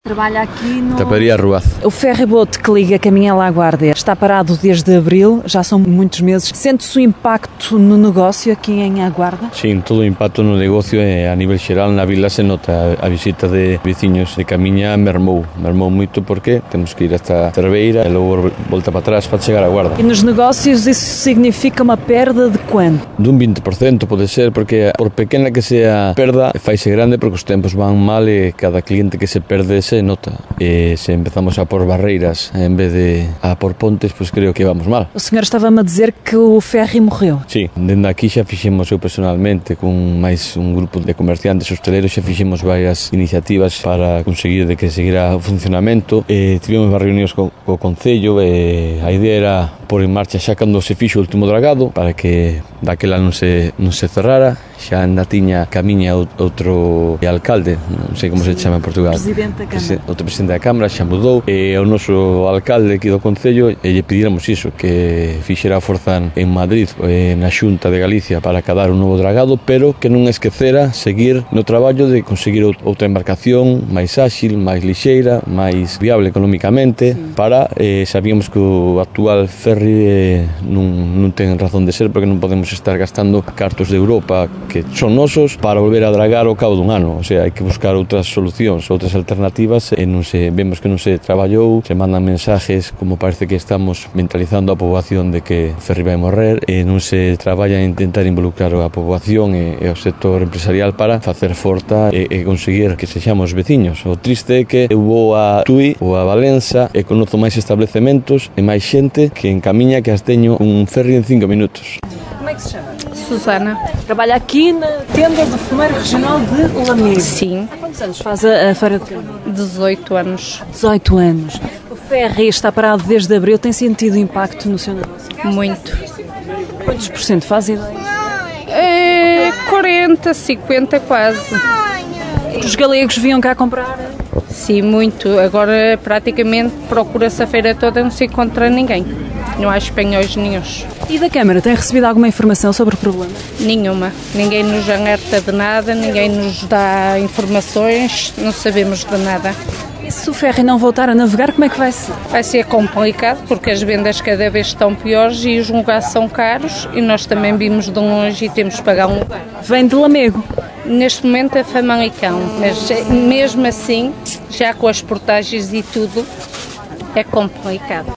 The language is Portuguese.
Trabalha aqui no... Taparia Ruaz. O ferryboat que liga Caminha à Guarda está parado desde abril, já são muitos meses. Sente-se o impacto no negócio aqui em Aguarda? Sim, todo o impacto no negocio a nível xeral na vila se nota. A visita de veciños de Camiña mermou moito porque temos que ir hasta Cerveira e logo volta para trás para chegar a Guarda. E nos negócios isso significa uma perda de quanto? Dun 20% pode ser, porque por pequena que sea a perda, faise grande porque os tempos van mal e cada cliente que se perde se nota. E se empezamos a por barreiras en vez de a por pontes, pois creo que vamos mal. O senhor estava-me a dizer que o ferry morreu. Sí, dende aquí xa fixemos eu personalmente con máis un grupo de comerciantes hosteleiros, xa fixemos varias iniciativas para conseguir de que seguira o funcionamento. Tivemos varias reunións co Concello e a idea era por en marcha xa cando se fixo o último dragado para que daquela non se cerrara. Xa anda tiña Camiña outro alcalde, non sei como se chama en Portugal. Presidente da Câmara. Outro presidente da Câmara xa mudou e o noso alcalde aquí do Concello e lle pedíramos iso, que fixera a forza en Madrid, na Xunta de Galicia para acadar un novo dragado, pero que non esquecera seguir no traballo de conseguir outra embarcación máis áxil, máis lixeira, máis viable económicamente, para sabíamos que o actual ferry non ten razón de ser porque non podemos estar gastando cartos de Europa que son nosos para volver a dragar ao cabo dun ano. O sea, hai que buscar outras solucións, outras alternativas e vemos que non se traballou, se mandan mensajes como parece que estamos mentalizando a poboación de que o ferry vai morrer e non se traballa en intentar involucrar a poboación e o sector empresarial para facer forta e conseguir que sexamos veciños. O triste é que eu vou a Tui ou a Valença e conozo máis establecementos e máis xente que en Camiña que as teño un ferry en 5 minutos. Como é que se chama? Susana. Trabalha aqui na tenda do Fumeiro Regional de Lamego. Sim. Há quantos anos faz a Feira de Caminha? 18 anos. 18 anos. O ferry está parado desde abril, tem sentido impacto no seu negócio? Muito. Quantos por cento faz ideia? 40, 50 quase. Os galegos vinham cá comprar? Sim, muito. Agora praticamente procura-se a feira toda, não se encontra ninguém. Não há espanhóis nenhuns. E da Câmara, tem recebido alguma informação sobre o problema? Nenhuma. Ninguém nos alerta de nada, ninguém nos dá informações, não sabemos de nada. E se o ferry não voltar a navegar, como é que vai ser? Vai ser complicado porque as vendas cada vez estão piores e os lugares são caros e nós também vimos de longe e temos que pagar um lugar. Vem de Lamego. Neste momento é Famalicão, mas mesmo assim, já com as portagens e tudo, é complicado.